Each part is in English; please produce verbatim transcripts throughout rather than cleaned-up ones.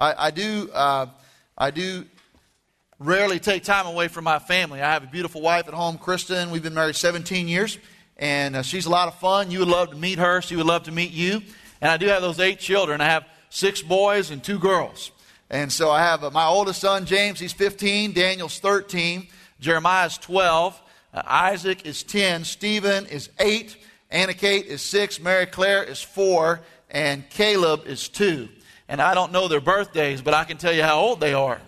I, I do uh, I do rarely take time away from my family. I have a beautiful wife at home, Kristen. We've been married seventeen years, and uh, she's a lot of fun. You would love to meet her. She would love to meet you. And I do have those eight children. I have six boys and two girls. And so I have uh, my oldest son, James. He's fifteen. Daniel's thirteen. Jeremiah's twelve. Uh, Isaac is ten. Stephen is eight. Anna Kate is six. Mary Claire is four. And Caleb is two. And I don't know their birthdays, but I can tell you how old they are.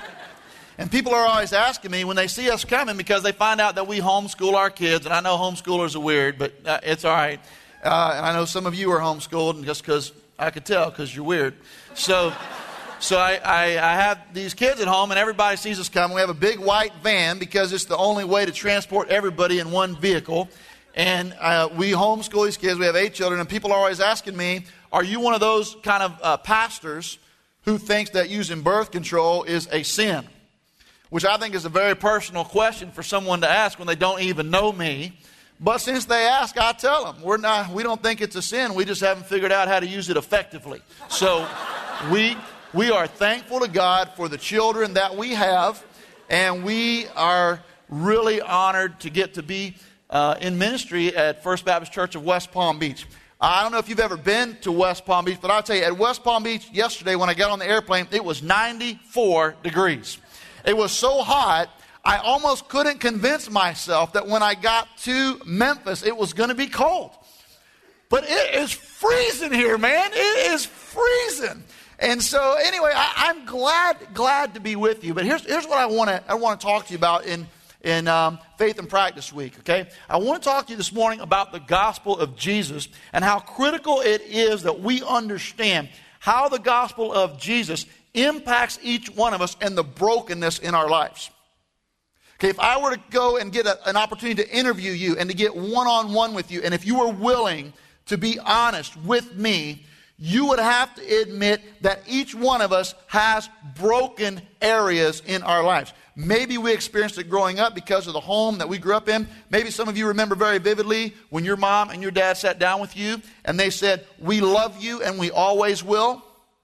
And people are always asking me when they see us coming, because they find out that we homeschool our kids. And I know homeschoolers are weird, but uh, it's all right. Uh, and I know some of you are homeschooled, and just because I could tell, because you're weird. So... So I, I, I have these kids at home, and everybody sees us coming. We have a big white van because it's the only way to transport everybody in one vehicle. And uh, we homeschool these kids. We have eight children, and people are always asking me, are you one of those kind of uh, pastors who thinks that using birth control is a sin? Which I think is a very personal question for someone to ask when they don't even know me. But since they ask, I tell them, we're not, we don't think it's a sin. We just haven't figured out how to use it effectively. So we... We are thankful to God for the children that we have, and we are really honored to get to be uh, in ministry at First Baptist Church of West Palm Beach. I don't know if you've ever been to West Palm Beach, but I'll tell you, at West Palm Beach yesterday when I got on the airplane, it was ninety-four degrees. It was so hot, I almost couldn't convince myself that when I got to Memphis, it was going to be cold. But it is freezing here, man. It is freezing. And so, anyway, I, I'm glad glad to be with you. But here's here's what I want to I want to talk to you about in in um, Faith and Practice Week. Okay, I want to talk to you this morning about the gospel of Jesus and how critical it is that we understand how the gospel of Jesus impacts each one of us and the brokenness in our lives. Okay, if I were to go and get a, an opportunity to interview you and to get one-on-one with you, and if you were willing to be honest with me, you would have to admit that each one of us has broken areas in our lives. Maybe we experienced it growing up because of the home that we grew up in. Maybe some of you remember very vividly when your mom and your dad sat down with you and they said, we love you and we always will,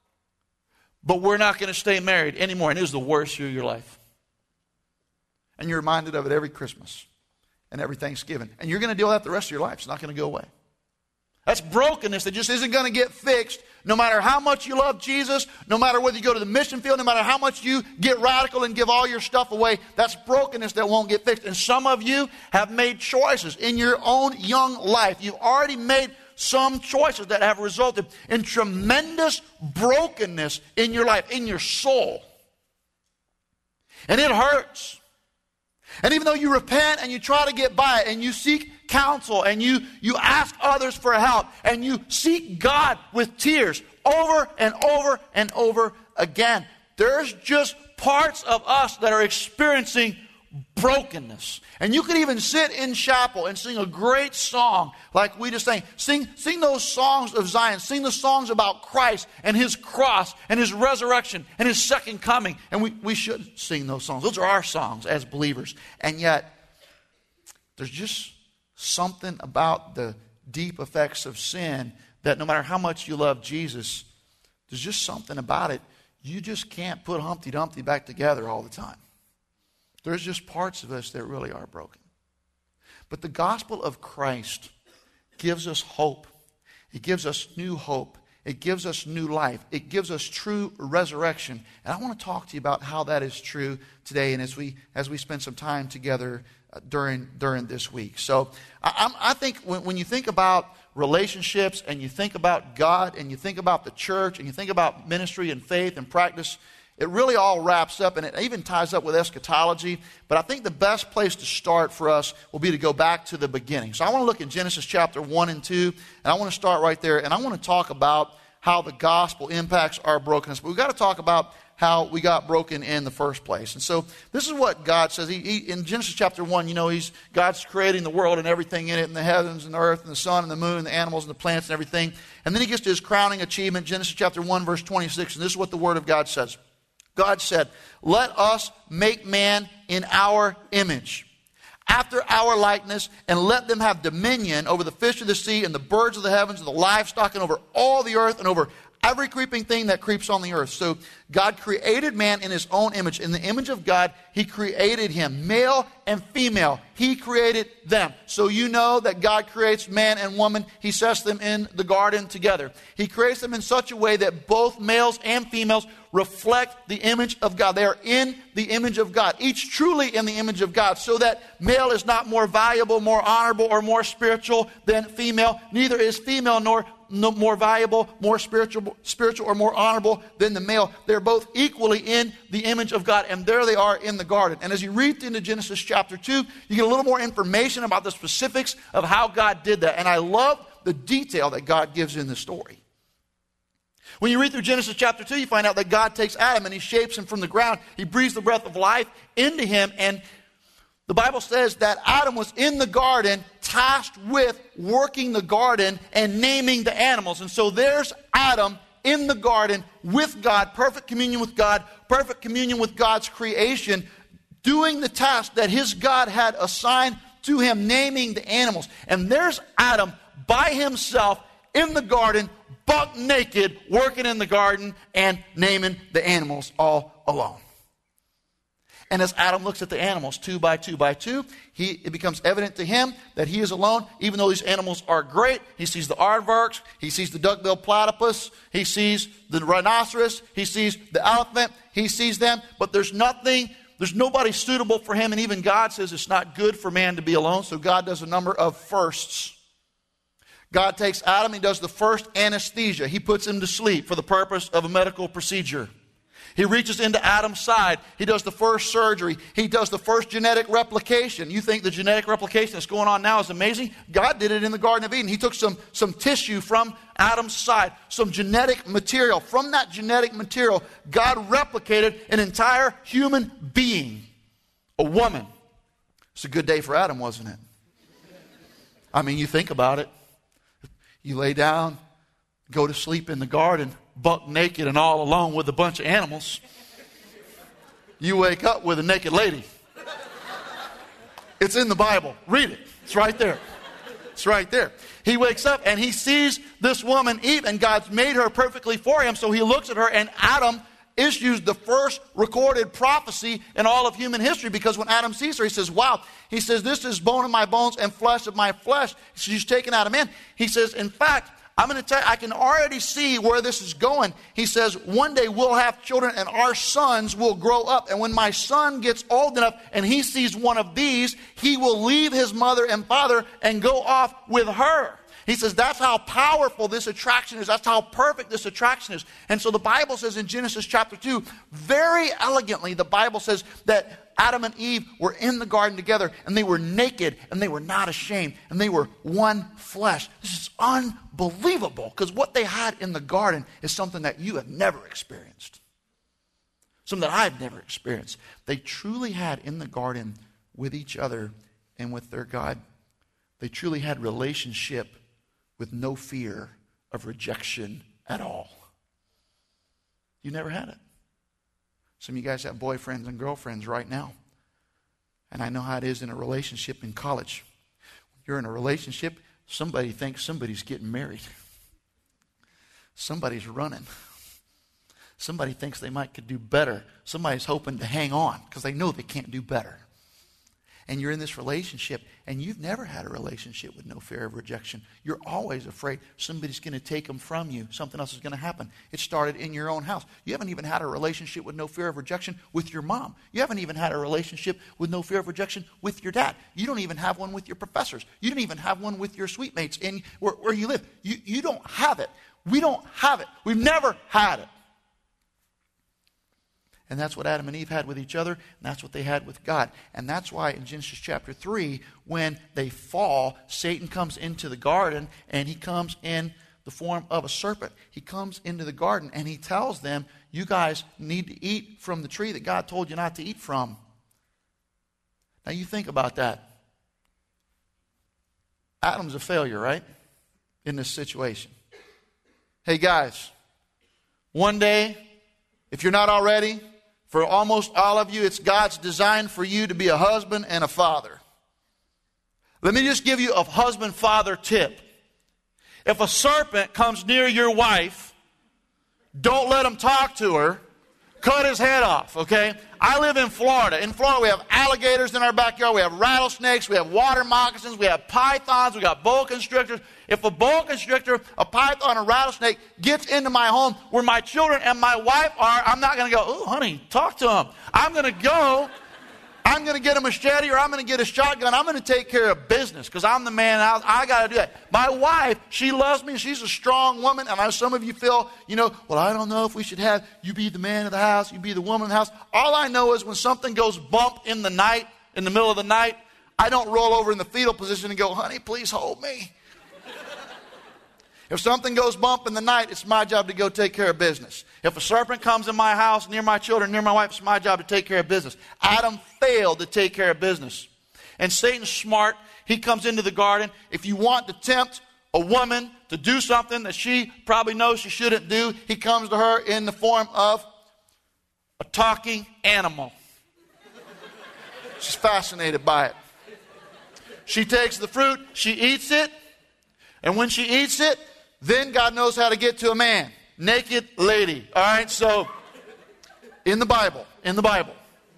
but we're not going to stay married anymore. And it was the worst year of your life. And you're reminded of it every Christmas and every Thanksgiving. And you're going to deal with that the rest of your life. It's not going to go away. That's brokenness that just isn't going to get fixed no matter how much you love Jesus, no matter whether you go to the mission field, no matter how much you get radical and give all your stuff away. That's brokenness that won't get fixed. And some of you have made choices in your own young life. You've already made some choices that have resulted in tremendous brokenness in your life, in your soul. And it hurts. And even though you repent and you try to get by it and you seek counsel and you, you ask others for help and you seek God with tears over and over and over again, there's just parts of us that are experiencing brokenness. And you could even sit in chapel and sing a great song like we just sang. Sing, sing those songs of Zion. Sing the songs about Christ and His cross and His resurrection and His second coming. And we, we should sing those songs. Those are our songs as believers. And yet, there's just something about the deep effects of sin that no matter how much you love Jesus, there's just something about it. You just can't put Humpty Dumpty back together all the time. There's just parts of us that really are broken. But the gospel of Christ gives us hope. It gives us new hope. It gives us new life. It gives us true resurrection. And I want to talk to you about how that is true today and as we as we spend some time together uh, during during this week. So I, I'm, I think when, when you think about relationships and you think about God and you think about the church and you think about ministry and faith and practice, it really all wraps up, and it even ties up with eschatology. But I think the best place to start for us will be to go back to the beginning. So I want to look at Genesis chapter one and two, and I want to start right there. And I want to talk about how the gospel impacts our brokenness. But we've got to talk about how we got broken in the first place. And so this is what God says. He, he, in Genesis chapter one, you know, he's God's creating the world and everything in it, and the heavens and the earth and the sun and the moon and the animals and the plants and everything. And then he gets to his crowning achievement, Genesis chapter one, verse twenty-six. And this is what the Word of God says. God said, let us make man in our image, after our likeness, and let them have dominion over the fish of the sea and the birds of the heavens and the livestock and over all the earth and over every creeping thing that creeps on the earth. So God created man in his own image. In the image of God, he created him. Male and female, he created them. So you know that God creates man and woman. He sets them in the garden together. He creates them in such a way that both males and females reflect the image of God. They are in the image of God, each truly in the image of God, so that male is not more valuable, more honorable, or more spiritual than female. Neither is female nor no more valuable, more spiritual, spiritual, or more honorable than the male. They're both equally in the image of God, and there they are in the garden. And as you read into Genesis chapter two, you get a little more information about the specifics of how God did that. And I love the detail that God gives in the story. When you read through Genesis chapter two, you find out that God takes Adam and he shapes him from the ground. He breathes the breath of life into him, and the Bible says that Adam was in the garden tasked with working the garden and naming the animals. And so there's Adam in the garden with God, perfect communion with God, perfect communion with God's creation, doing the task that his God had assigned to him, naming the animals. And there's Adam by himself in the garden, buck naked, working in the garden and naming the animals all alone. And as Adam looks at the animals, two by two by two, he, it becomes evident to him that he is alone, even though these animals are great. He sees the aardvarks, he sees the duck-billed platypus, he sees the rhinoceros, he sees the elephant, he sees them, but there's nothing, there's nobody suitable for him, and even God says it's not good for man to be alone, so God does a number of firsts. God takes Adam, he does the first anesthesia. He puts him to sleep for the purpose of a medical procedure. He reaches into Adam's side. He does the first surgery. He does the first genetic replication. You think the genetic replication that's going on now is amazing? God did it in the Garden of Eden. He took some, some tissue from Adam's side, some genetic material. From that genetic material, God replicated an entire human being, a woman. It's a good day for Adam, wasn't it? I mean, you think about it. You lay down, go to sleep in the garden, buck naked and all alone with a bunch of animals. You wake up with a naked lady. It's in the Bible. Read it. It's right there. It's right there. He wakes up and he sees this woman Eve, and God's made her perfectly for him. So he looks at her, and Adam issues the first recorded prophecy in all of human history, because when Adam sees her, he says, wow. He says, this is bone of my bones and flesh of my flesh. She's taken out of man. He says, in fact, I'm going to tell you, I can already see where this is going. He says, one day we'll have children and our sons will grow up. And when my son gets old enough and he sees one of these, he will leave his mother and father and go off with her. He says that's how powerful this attraction is. That's how perfect this attraction is. And so the Bible says in Genesis chapter two, very elegantly, the Bible says that Adam and Eve were in the garden together, and they were naked, and they were not ashamed, and they were one flesh. This is unbelievable, because what they had in the garden is something that you have never experienced. Something that I've never experienced. They truly had in the garden with each other and with their God. They truly had relationship with no fear of rejection at all. You never had it. Some of you guys have boyfriends and girlfriends right now. And I know how it is in a relationship in college. When you're in a relationship, somebody thinks somebody's getting married. Somebody's running. Somebody thinks they might could do better. Somebody's hoping to hang on because they know they can't do better. And you're in this relationship, and you've never had a relationship with no fear of rejection. You're always afraid somebody's going to take them from you. Something else is going to happen. It started in your own house. You haven't even had a relationship with no fear of rejection with your mom. You haven't even had a relationship with no fear of rejection with your dad. You don't even have one with your professors. You don't even have one with your suite mates in where, where you live. You, you don't have it. We don't have it. We've never had it. And that's what Adam and Eve had with each other, and that's what they had with God. And that's why in Genesis chapter three, when they fall, Satan comes into the garden, and he comes in the form of a serpent. He comes into the garden, and he tells them, you guys need to eat from the tree that God told you not to eat from. Now you think about that. Adam's a failure, right? In this situation. Hey guys, one day, if you're not already, for almost all of you, it's God's design for you to be a husband and a father. Let me just give you a husband-father tip. If a serpent comes near your wife, don't let him talk to her. Cut his head off, okay? I live in Florida. In Florida, we have alligators in our backyard. We have rattlesnakes. We have water moccasins. We have pythons. We got boa constrictors. If a boa constrictor, a python, a rattlesnake gets into my home where my children and my wife are, I'm not going to go, oh, honey, talk to him. I'm going to go. I'm going to get a machete or I'm going to get a shotgun. I'm going to take care of business because I'm the man. I, I got to do that. My wife, she loves me. She's a strong woman. And I know some of you feel, you know, well, I don't know if we should have you be the man of the house, you be the woman of the house. All I know is when something goes bump in the night, in the middle of the night, I don't roll over in the fetal position and go, honey, please hold me. If something goes bump in the night, it's my job to go take care of business. If a serpent comes in my house, near my children, near my wife, it's my job to take care of business. Adam failed to take care of business. And Satan's smart. He comes into the garden. If you want to tempt a woman to do something that she probably knows she shouldn't do, he comes to her in the form of a talking animal. She's fascinated by it. She takes the fruit, she eats it, and when she eats it, then God knows how to get to a man. Naked lady. All right, so in the Bible, in the Bible.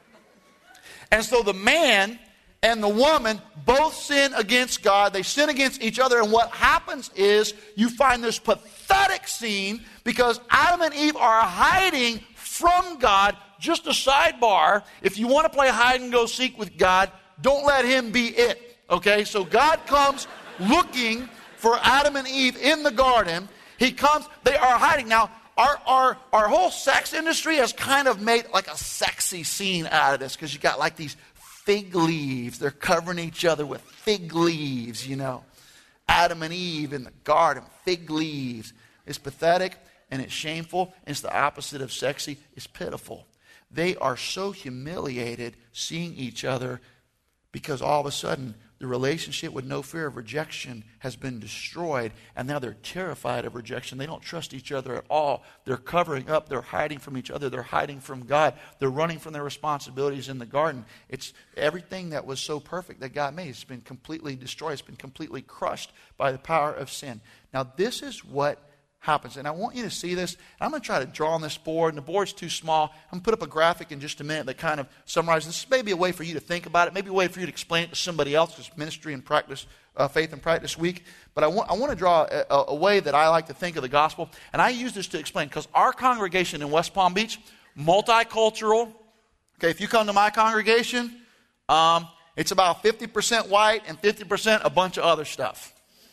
And so the man and the woman both sin against God. They sin against each other. And what happens is you find this pathetic scene because Adam and Eve are hiding from God. Just a sidebar. If you want to play hide and go seek with God, don't let him be it. Okay, so God comes looking for Adam and Eve in the garden. He comes, they are hiding. Now, our, our, our whole sex industry has kind of made like a sexy scene out of this because you got like these fig leaves. They're covering each other with fig leaves, you know. Adam and Eve in the garden, fig leaves. It's pathetic and it's shameful. And it's the opposite of sexy. It's pitiful. They are so humiliated seeing each other because all of a sudden the relationship with no fear of rejection has been destroyed, and now they're terrified of rejection. They don't trust each other at all. They're covering up. They're hiding from each other. They're hiding from God. They're running from their responsibilities in the garden. It's everything that was so perfect that God made. It's been completely destroyed. It's been completely crushed by the power of sin. Now, this is what happens. And I want you to see this. I'm going to try to draw on this board, and the board's too small. I'm going to put up a graphic in just a minute that kind of summarizes. This may be a way for you to think about it, maybe a way for you to explain it to somebody else, because ministry and practice, uh, faith and practice week. But I want, I want to draw a, a, a way that I like to think of the gospel. And I use this to explain, because our congregation in West Palm Beach, multicultural. Okay, if you come to my congregation, um, it's about fifty percent white and fifty percent a bunch of other stuff.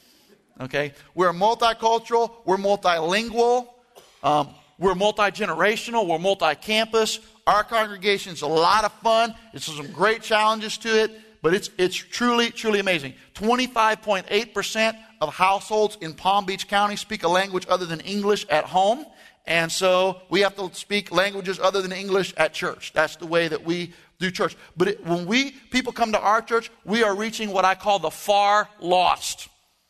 Okay, we're multicultural, we're multilingual, um, we're multi-generational, we're multi-campus. Our congregation's a lot of fun. There's some great challenges to it, but it's it's truly, truly amazing. twenty-five point eight percent of households in Palm Beach County speak a language other than English at home, and so we have to speak languages other than English at church. That's the way that we do church. But it, when we people come to our church, we are reaching what I call the far lost.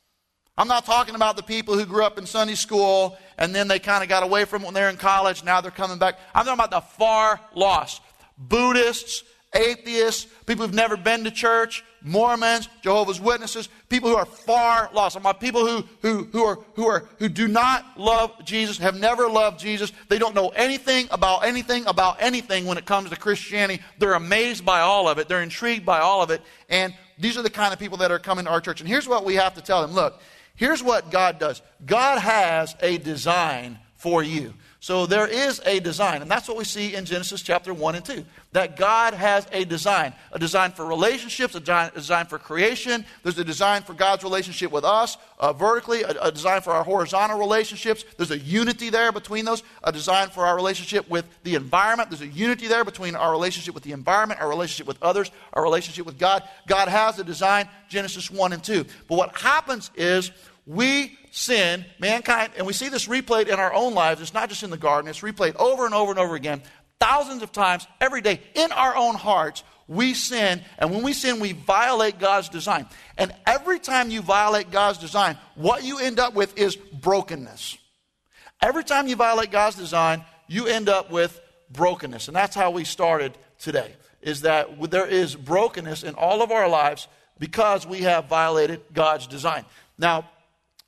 I'm not talking about the people who grew up in Sunday school and then they kind of got away from it when they're in college. Now they're coming back. I'm talking about the far lost. Buddhists, atheists, people who've never been to church, Mormons, Jehovah's Witnesses, people who are far lost. I'm about people who, who, who, are, who, are, who do not love Jesus, have never loved Jesus. They don't know anything about anything about anything when it comes to Christianity. They're amazed by all of it. They're intrigued by all of it. And these are the kind of people that are coming to our church. And here's what we have to tell them. Look, here's what God does. God has a design for you. So there is a design, and that's what we see in Genesis chapter one and two, that God has a design, a design for relationships, a design, a design for creation. There's a design for God's relationship with us uh, vertically, a, a design for our horizontal relationships. There's a unity there between those, a design for our relationship with the environment. There's a unity there between our relationship with the environment, our relationship with others, our relationship with God. God has a design, Genesis one and two. But what happens is we sin, mankind, and we see this replayed in our own lives. It's not just in the garden. It's replayed over and over and over again, thousands of times every day in our own hearts. We sin, and when we sin, we violate God's design. And every time you violate God's design, what you end up with is brokenness. Every time you violate God's design, you end up with brokenness. And that's how we started today, is that there is brokenness in all of our lives because we have violated God's design. Now,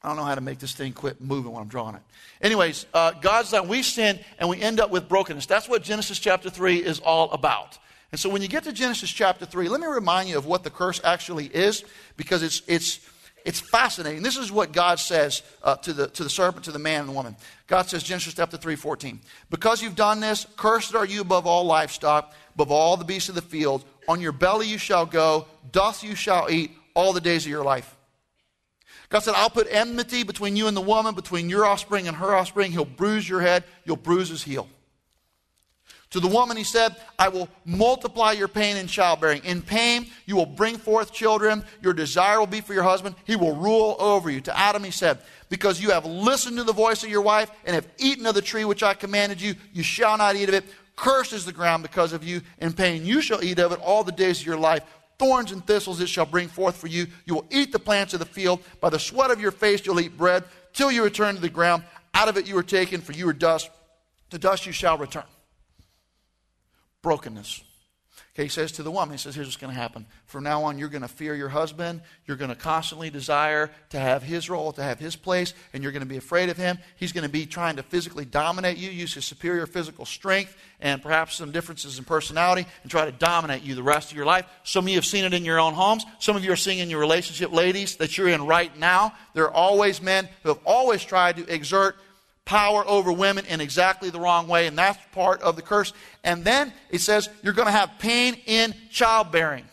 I don't know how to make this thing quit moving when I'm drawing it. Anyways, uh, God's done. We sin and we end up with brokenness. That's what Genesis chapter three is all about. And so when you get to Genesis chapter three, let me remind you of what the curse actually is, because it's it's it's fascinating. This is what God says uh, to the to the serpent, to the man and the woman. God says, Genesis chapter three, fourteen, because you've done this, cursed are you above all livestock, above all the beasts of the field. On your belly you shall go, dust you shall eat all the days of your life. God said, I'll put enmity between you and the woman, between your offspring and her offspring. He'll bruise your head, you'll bruise his heel. To the woman he said, I will multiply your pain in childbearing. In pain you will bring forth children. Your desire will be for your husband. He will rule over you. To Adam he said, because you have listened to the voice of your wife and have eaten of the tree which I commanded you, you shall not eat of it. Cursed is the ground because of you. In pain you shall eat of it all the days of your life. Thorns and thistles it shall bring forth for you. You will eat the plants of the field. By the sweat of your face you'll eat bread, till you return to the ground. Out of it you were taken, for you are dust. To dust you shall return. Brokenness. Okay, he says to the woman, he says, here's what's going to happen. From now on, you're going to fear your husband. You're going to constantly desire to have his role, to have his place, and you're going to be afraid of him. He's going to be trying to physically dominate you, use his superior physical strength and perhaps some differences in personality, and try to dominate you the rest of your life. Some of you have seen it in your own homes. Some of you are seeing it in your relationship, ladies, that you're in right now. There are always men who have always tried to exert power over women in exactly the wrong way, and that's part of the curse. And then it says you're going to have pain in childbearing.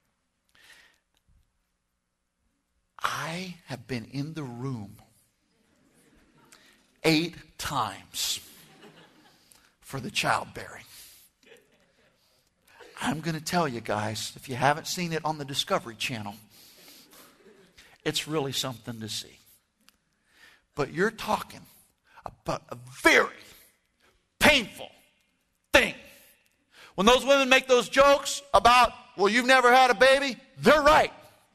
I have been in the room eight times for the childbearing. I'm going to tell you guys, if you haven't seen it on the Discovery Channel, it's really something to see. But you're talking about a very painful thing. When those women make those jokes about, well, you've never had a baby, they're right.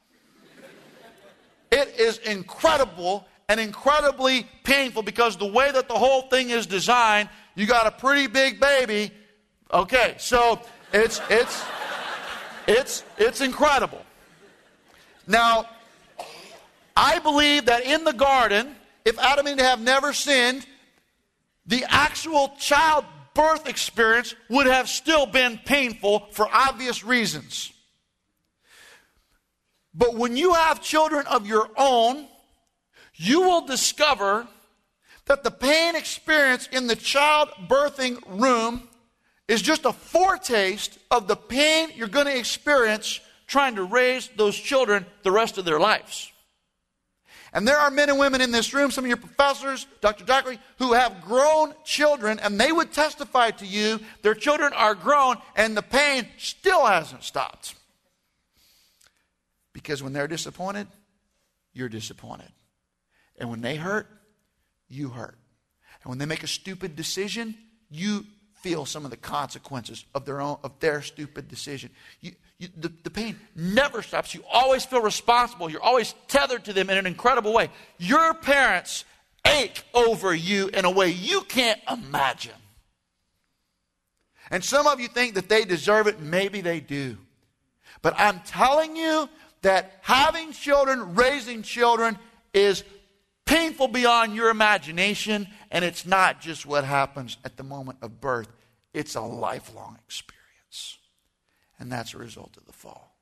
It is incredible and incredibly painful, because the way that the whole thing is designed, you got a pretty big baby. Okay, so it's it's it's it's incredible. Now, I believe that in the garden, if Adam and Eve have never sinned, the actual childbirth experience would have still been painful for obvious reasons. But when you have children of your own, you will discover that the pain experience in the childbirthing room is just a foretaste of the pain you're going to experience trying to raise those children the rest of their lives. And there are men and women in this room, some of your professors, Doctor Dockery, who have grown children, and they would testify to you their children are grown and the pain still hasn't stopped. Because when they're disappointed, you're disappointed. And when they hurt, you hurt. And when they make a stupid decision, you feel some of the consequences of their own of their stupid decision. You, you, the, the pain never stops. You always feel responsible. You're always tethered to them in an incredible way. Your parents ache over you in a way you can't imagine. And some of you think that they deserve it. Maybe they do. But I'm telling you that having children, raising children, is painful beyond your imagination, and it's not just what happens at the moment of birth. It's a lifelong experience. And that's a result of the fall.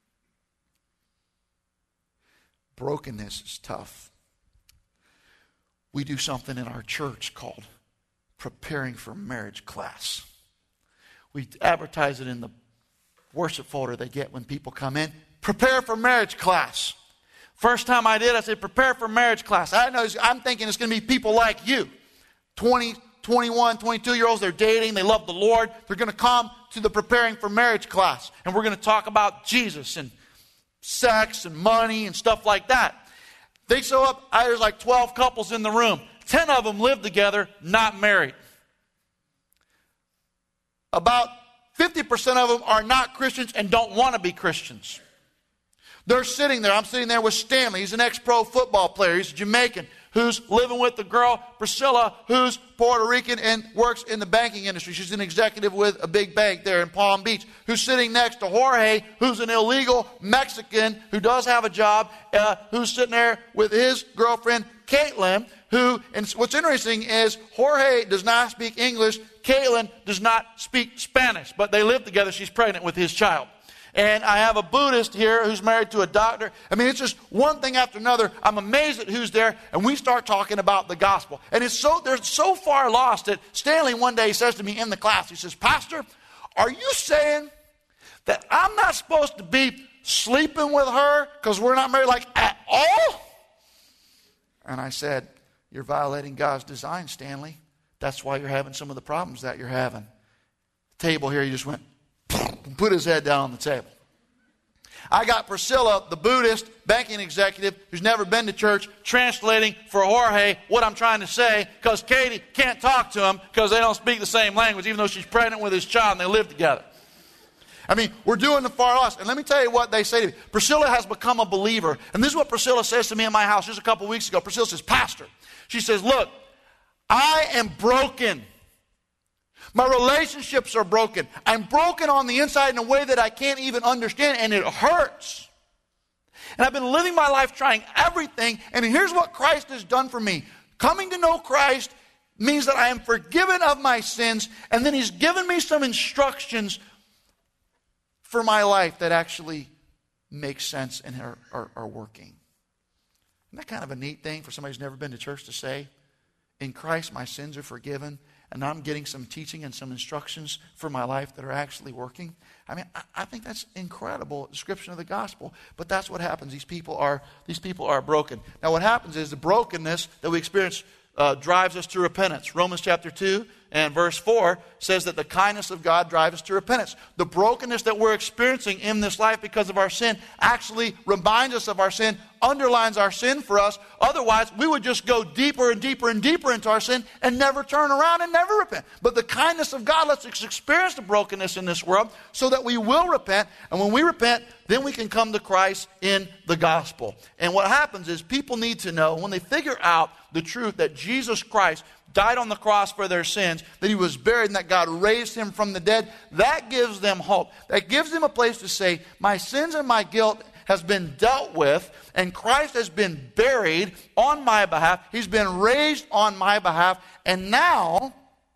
Brokenness is tough. We do something in our church called preparing for marriage class. We advertise it in the worship folder they get when people come in. Prepare for marriage class. First time I did, I said, prepare for marriage class. I know, I'm thinking it's going to be people like you. twenty, twenty-one, twenty-two-year-olds, they're dating, they love the Lord. They're going to come to the preparing for marriage class. And we're going to talk about Jesus and sex and money and stuff like that. They show up, there's like twelve couples in the room. ten of them live together, not married. About fifty percent of them are not Christians and don't want to be Christians. They're sitting there. I'm sitting there with Stanley. He's an ex-pro football player. He's a Jamaican who's living with the girl, Priscilla, who's Puerto Rican and works in the banking industry. She's an executive with a big bank there in Palm Beach, who's sitting next to Jorge, who's an illegal Mexican who does have a job, uh, who's sitting there with his girlfriend, Caitlin, who, and what's interesting is Jorge does not speak English, Caitlin does not speak Spanish, but they live together. She's pregnant with his child. And I have a Buddhist here who's married to a doctor. I mean, it's just one thing after another. I'm amazed at who's there, and we start talking about the gospel. And it's so they're so far lost that Stanley one day says to me in the class, he says, Pastor, are you saying that I'm not supposed to be sleeping with her because we're not married, like, at all? And I said, you're violating God's design, Stanley. That's why you're having some of the problems that you're having. The table here, he just went, and put his head down on the table. I got Priscilla, the Buddhist banking executive who's never been to church, translating for Jorge what I'm trying to say, because Katie can't talk to him because they don't speak the same language, even though she's pregnant with his child and they live together. I mean, we're doing the far lost. And let me tell you what they say to me. Priscilla has become a believer. And this is what Priscilla says to me in my house just a couple weeks ago. Priscilla says, Pastor, she says, look, I am broken. My relationships are broken. I'm broken on the inside in a way that I can't even understand, and it hurts. And I've been living my life trying everything, and here's what Christ has done for me. Coming to know Christ means that I am forgiven of my sins, and then He's given me some instructions for my life that actually make sense and are, are, are working. Isn't that kind of a neat thing for somebody who's never been to church to say? In Christ, my sins are forgiven, and I'm getting some teaching and some instructions for my life that are actually working. I mean, I, I think that's incredible description of the gospel. But that's what happens. These people are these people are broken. Now, what happens is the brokenness that we experience uh, drives us to repentance. Romans chapter two and verse four says that the kindness of God drives us to repentance. The brokenness that we're experiencing in this life because of our sin actually reminds us of our sin, underlines our sin for us. Otherwise, we would just go deeper and deeper and deeper into our sin and never turn around and never repent. But the kindness of God lets us experience the brokenness in this world so that we will repent. And when we repent, then we can come to Christ in the gospel. And what happens is people need to know, when they figure out the truth that Jesus Christ died on the cross for their sins, that He was buried, and that God raised Him from the dead, that gives them hope. That gives them a place to say, my sins and my guilt has been dealt with, and Christ has been buried on my behalf. He's been raised on my behalf, and now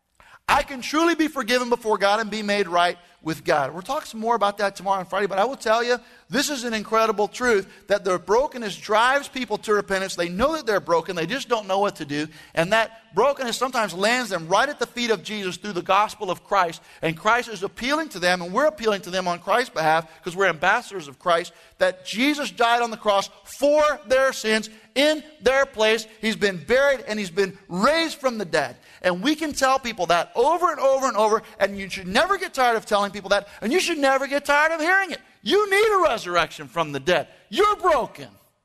I can truly be forgiven before God and be made right with God. We'll talk some more about that tomorrow on Friday, but I will tell you, this is an incredible truth, that the brokenness drives people to repentance. They know that they're broken, they just don't know what to do, and that brokenness sometimes lands them right at the feet of Jesus through the gospel of Christ, and Christ is appealing to them, and we're appealing to them on Christ's behalf, because we're ambassadors of Christ, that Jesus died on the cross for their sins, in their place. He's been buried, and He's been raised from the dead. And we can tell people that over and over and over, and you should never get tired of telling people that, and you should never get tired of hearing it. You need a resurrection from the dead. You're broken.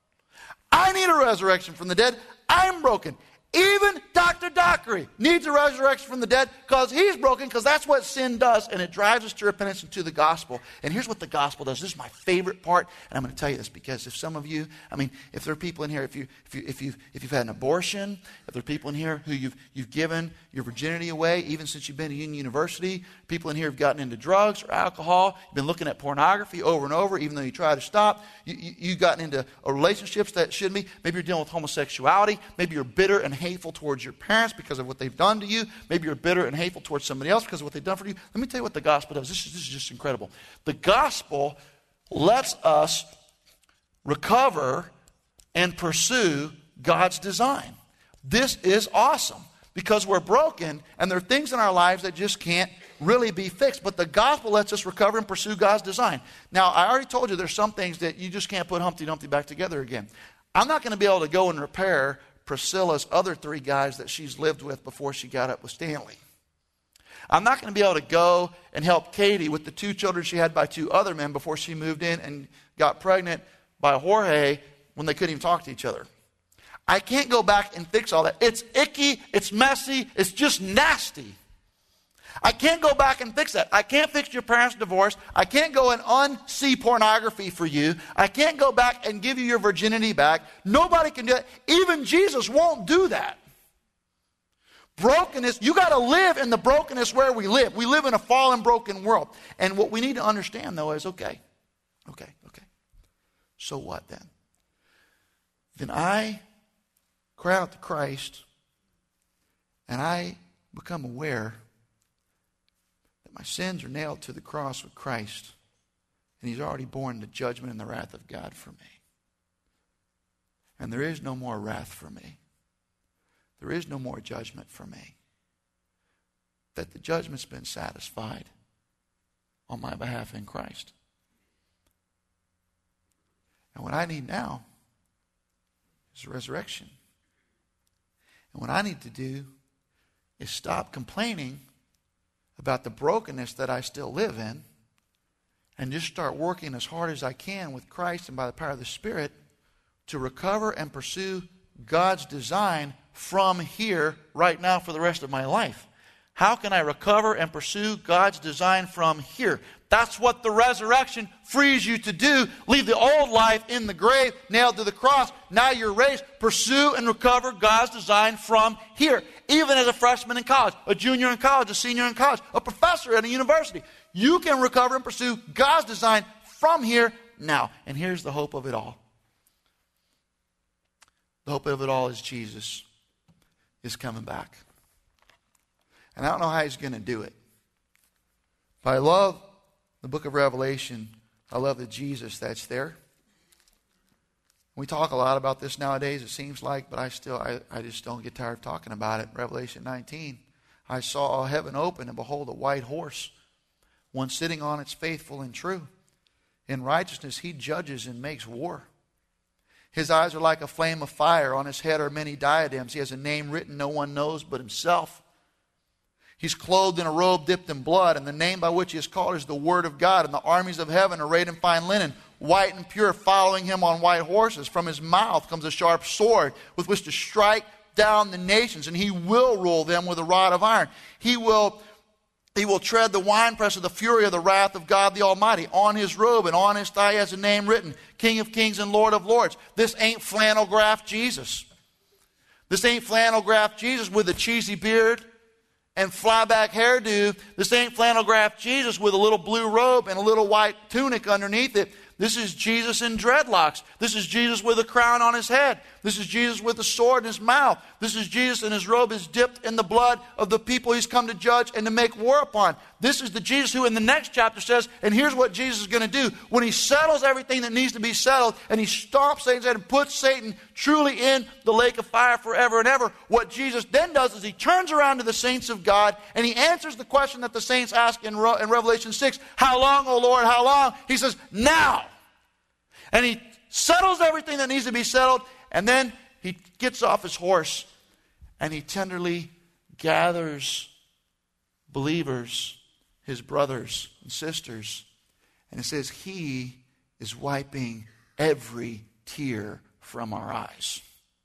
I need a resurrection from the dead. I'm broken. Even Doctor Dockery needs a resurrection from the dead because he's broken, because that's what sin does, and it drives us to repentance and to the gospel. And here's what the gospel does. This is my favorite part, and I'm going to tell you this because if some of you, I mean, if there are people in here, if you if you if you if you've had an abortion, if there are people in here who you've you've given your virginity away, even since you've been at Union University, people in here have gotten into drugs or alcohol, you've been looking at pornography over and over, even though you try to stop. You you you've gotten into relationships that shouldn't be. Maybe you're dealing with homosexuality. Maybe you're bitter and hateful towards your parents because of what they've done to you. Maybe you're bitter and hateful towards somebody else because of what they've done for you. Let me tell you what the gospel does. This is, this is just incredible. The gospel lets us recover and pursue God's design. This is awesome because we're broken and there are things in our lives that just can't really be fixed. But the gospel lets us recover and pursue God's design. Now, I already told you there's some things that you just can't put Humpty Dumpty back together again. I'm not going to be able to go and repair Priscilla's other three guys that she's lived with before she got up with Stanley. I'm not going to be able to go and help Katie with the two children she had by two other men before she moved in and got pregnant by Jorge when they couldn't even talk to each other. I can't go back and fix all that. It's icky, it's messy, it's just nasty. I can't go back and fix that. I can't fix your parents' divorce. I can't go and unsee pornography for you. I can't go back and give you your virginity back. Nobody can do that. Even Jesus won't do that. Brokenness, you got to live in the brokenness where we live. We live in a fallen, broken world. And what we need to understand, though, is okay, okay, okay. So what then? Then I cry out to Christ, and I become aware that my sins are nailed to the cross with Christ, and He's already borne the judgment and the wrath of God for me. And there is no more wrath for me. There is no more judgment for me. That the judgment's been satisfied on my behalf in Christ. And what I need now is resurrection. And what I need to do is stop complaining about the brokenness that I still live in and just start working as hard as I can with Christ and by the power of the Spirit to recover and pursue God's design from here right now for the rest of my life. How can I recover and pursue God's design from here? That's what the resurrection frees you to do. Leave the old life in the grave, nailed to the cross. Now you're raised. Pursue and recover God's design from here. Even as a freshman in college, a junior in college, a senior in college, a professor at a university. You can recover and pursue God's design from here now. And here's the hope of it all. The hope of it all is Jesus is coming back. And I don't know how He's going to do it. But I love the book of Revelation. I love the Jesus that's there. We talk a lot about this nowadays, it seems like, but I still, I, I just don't get tired of talking about it. Revelation nineteen. I saw heaven open, and behold, a white horse, one sitting on it's faithful and true. In righteousness He judges and makes war. His eyes are like a flame of fire. On His head are many diadems. He has a name written no one knows but Himself. He's clothed in a robe dipped in blood, and the name by which He is called is the Word of God. And the armies of heaven, arrayed in fine linen, white and pure, following Him on white horses. From His mouth comes a sharp sword with which to strike down the nations, and He will rule them with a rod of iron. He will He will tread the winepress of the fury of the wrath of God the Almighty. On His robe and on His thigh He has a name written, King of Kings and Lord of Lords. This ain't flannel graph Jesus. This ain't flannel graph Jesus with a cheesy beard and flyback hairdo. This ain't flannel graph Jesus with a little blue robe and a little white tunic underneath it. This is Jesus in dreadlocks. This is Jesus with a crown on His head. This is Jesus with a sword in His mouth. This is Jesus, and His robe is dipped in the blood of the people He's come to judge and to make war upon. This is the Jesus who in the next chapter says, and here's what Jesus is going to do. When He settles everything that needs to be settled, and He stomps Satan's head and puts Satan truly in the lake of fire forever and ever, what Jesus then does is He turns around to the saints of God, and He answers the question that the saints ask in, Re- in Revelation six, how long, O Lord, how long? He says, now. And He settles everything that needs to be settled, and then He gets off His horse and He tenderly gathers believers, His brothers and sisters, and it says He is wiping every tear from our eyes.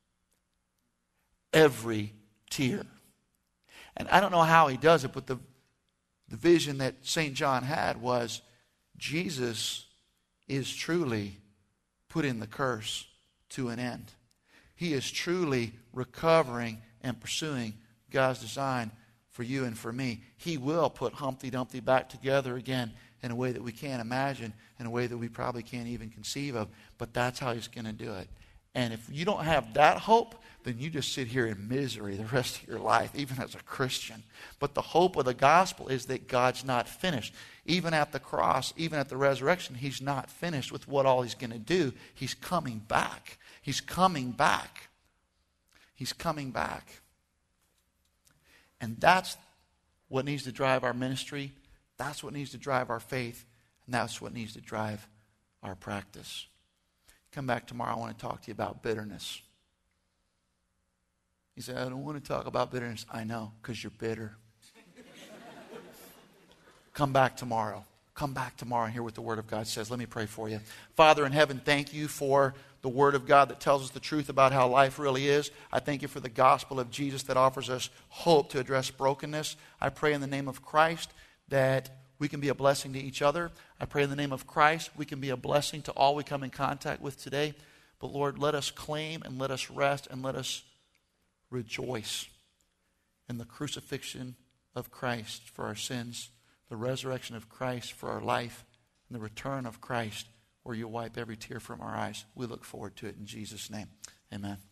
Every tear. And I don't know how He does it, but the, the vision that Saint John had was Jesus is truly putting the curse to an end. He is truly recovering and pursuing God's design for you and for me. He will put Humpty Dumpty back together again in a way that we can't imagine, in a way that we probably can't even conceive of. But that's how He's going to do it. And if you don't have that hope, then you just sit here in misery the rest of your life, even as a Christian. But the hope of the gospel is that God's not finished. Even at the cross, even at the resurrection, He's not finished with what all He's going to do. He's coming back. He's coming back. He's coming back. And that's what needs to drive our ministry. That's what needs to drive our faith. And that's what needs to drive our practice. Come back tomorrow. I want to talk to you about bitterness. You say, I don't want to talk about bitterness. I know, because you're bitter. Come back tomorrow. Come back tomorrow and hear what the Word of God says. Let me pray for you. Father in heaven, thank You for the Word of God that tells us the truth about how life really is. I thank you for the gospel of Jesus that offers us hope to address brokenness. I pray in the name of Christ that we can be a blessing to each other. I pray in the name of Christ we can be a blessing to all we come in contact with today. But Lord, let us claim and let us rest and let us rejoice in the crucifixion of Christ for our sins, the resurrection of Christ for our life, and the return of Christ where you wipe every tear from our eyes. We look forward to it in Jesus' name. Amen.